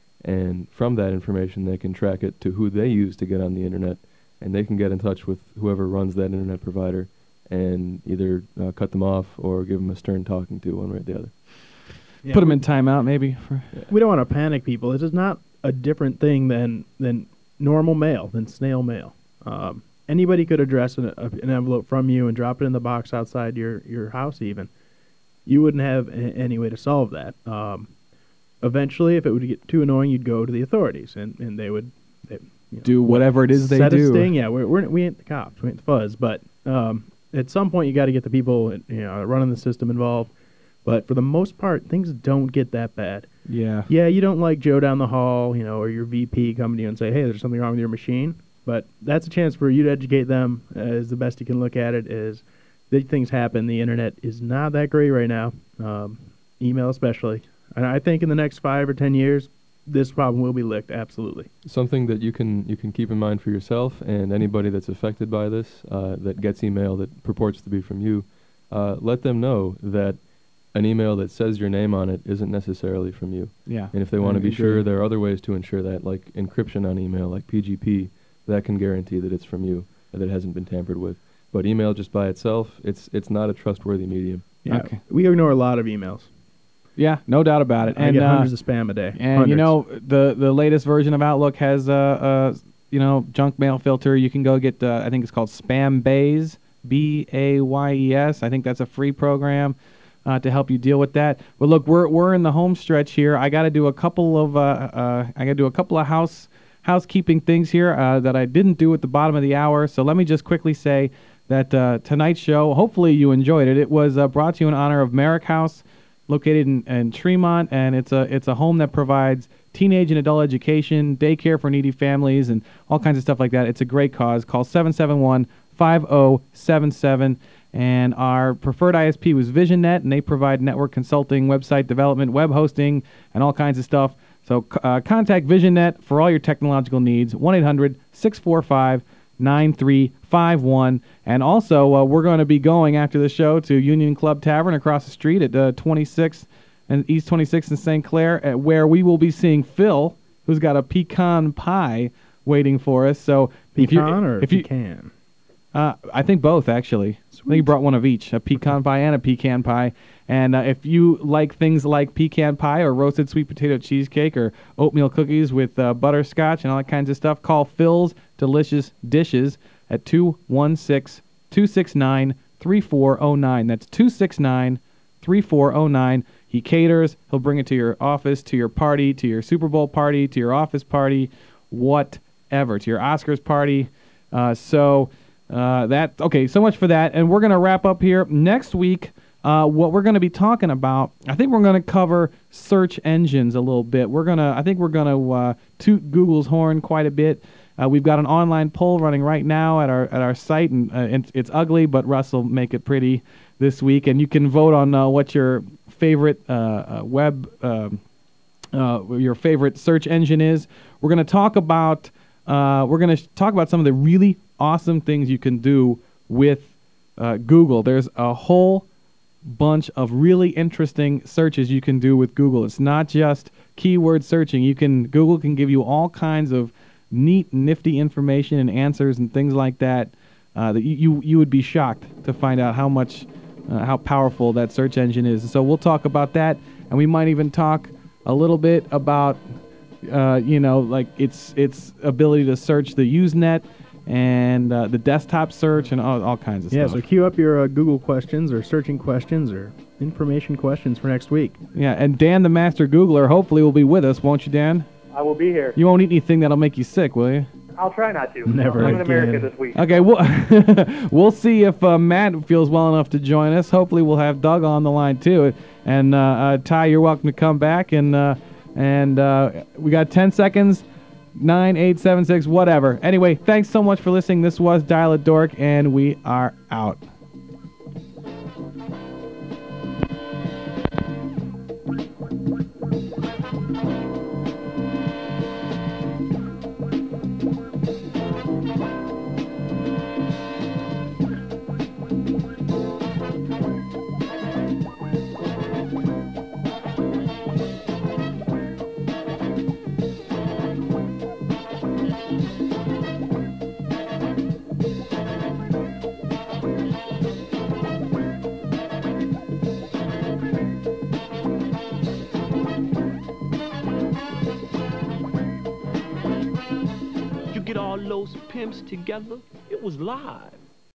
And from that information, they can track it to who they use to get on the internet, and they can get in touch with whoever runs that internet provider and either uh, cut them off or give them a stern talking to, one way or the other. Yeah, Put them we- in timeout, maybe. For We don't want to panic people. This is not a different thing than than normal mail, than snail mail. Um, anybody could address an, a, an envelope from you and drop it in the box outside your, your house even. You wouldn't have a, any way to solve that. Um, eventually, if it would get too annoying, you'd go to the authorities, and, and they would they, you know, Do whatever it is they set a do. sting. Yeah, we're, we're, we ain't the cops. We ain't the fuzz. But um, at some point, you got to get the people you know running the system involved. But for the most part, things don't get that bad. Yeah. Yeah, you don't like Joe down the hall, you know, or your V P coming to you and say, hey, there's something wrong with your machine. But that's a chance for you to educate them as the best you can look at it is big things happen. The internet is not that great right now, um, email especially. And I think in the next five or ten years, this problem will be licked, absolutely. Something that you can you can keep in mind for yourself and anybody that's affected by this, uh, that gets email that purports to be from you, uh, let them know that an email that says your name on it isn't necessarily from you. Yeah. And if they want to I be agree. sure, there are other ways to ensure that, like encryption on email, like P G P, that can guarantee that it's from you, and that it hasn't been tampered with. But email just by itself, it's it's not a trustworthy medium. Yeah, Okay. we ignore a lot of emails. Yeah, no doubt about it. I and get uh, hundreds of spam a day. And Hundreds. you know, the the latest version of Outlook has a uh, uh, you know junk mail filter. You can go get uh, I think it's called Spam Bays, B A Y E S. I think that's a free program uh, to help you deal with that. But look, we're we're in the home stretch here. I got to do a couple of uh, uh, I got to do a couple of house housekeeping things here uh, that I didn't do at the bottom of the hour. So let me just quickly say that uh, tonight's show, hopefully you enjoyed it. It was uh, brought to you in honor of Merrick House, located in, in Tremont, and it's a it's a home that provides teenage and adult education, daycare for needy families, and all kinds of stuff like that. It's a great cause. Call seven seven one, five zero seven seven. And our preferred I S P was VisionNet, and they provide network consulting, website development, web hosting, and all kinds of stuff. So uh, contact VisionNet for all your technological needs, one eight hundred, six four five, nine three five one. And also, uh, we're going to be going after the show to Union Club Tavern across the street at uh, twenty-sixth and East twenty-sixth in Saint Clair, uh, where we will be seeing Phil, who's got a pecan pie waiting for us. So if you Pecan or if you pecan? uh, I think both, actually. I think he brought one of each, a pecan pie and a pecan pie. And uh, if you like things like pecan pie or roasted sweet potato cheesecake or oatmeal cookies with uh, butterscotch and all that kinds of stuff, call Phil's Delicious Dishes at two one six, two six nine, three four zero nine. That's two six nine, three four zero nine. He caters. He'll bring it to your office, to your party, to your Super Bowl party, to your office party, whatever, to your Oscars party. Uh, so... Uh, that okay. So much for that, and we're gonna wrap up here next week. Uh, what we're gonna be talking about, I think we're gonna cover search engines a little bit. We're gonna, I think we're gonna uh, toot Google's horn quite a bit. Uh, we've got an online poll running right now at our at our site, and uh, it's, it's ugly, but Russ will make it pretty this week, and you can vote on uh, what your favorite uh, uh, web, um uh, your favorite search engine is. We're gonna talk about, uh, we're gonna sh- talk about some of the really awesome things you can do with uh, Google. There's a whole bunch of really interesting searches you can do with Google. It's not just keyword searching. You can Google can give you all kinds of neat, nifty information and answers and things like that. Uh, that you, you you would be shocked to find out how much uh, how powerful that search engine is. So we'll talk about that, and we might even talk a little bit about uh, you know like its its ability to search the Usenet and uh, the desktop search and all, all kinds of Yeah, stuff. so queue up your uh, Google questions or searching questions or information questions for next week. Yeah, and Dan, the master Googler, hopefully will be with us, won't you, Dan? I will be here. You won't eat anything that'll make you sick, will you? I'll try not to. Never I'm in America again. this week. Okay, we'll, we'll see if uh, Matt feels well enough to join us. Hopefully we'll have Doug on the line, too. And uh, uh, Ty, you're welcome to come back. And, uh, and uh, we got ten seconds. nine eight seven six, whatever. Anyway, thanks so much for listening. This was Dial a Dork, and we are out. those pimps together, it was live.